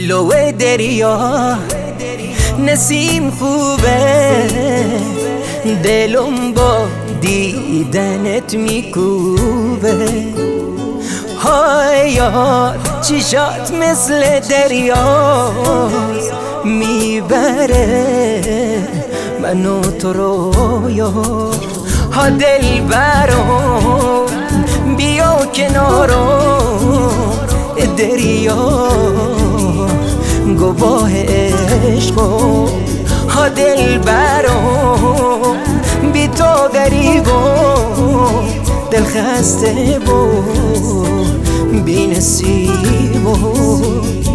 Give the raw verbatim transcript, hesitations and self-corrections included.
لو دریا نسیم خوبه، دلم با دیدنت میکوبه. های یار چشات مثل دریاست، میبره منو تو رو یا ها دل برام بیا کنارم، دریا گواه عشقم. ها دل برام بی تو غریبم، دل خسته بود بی نصیبم.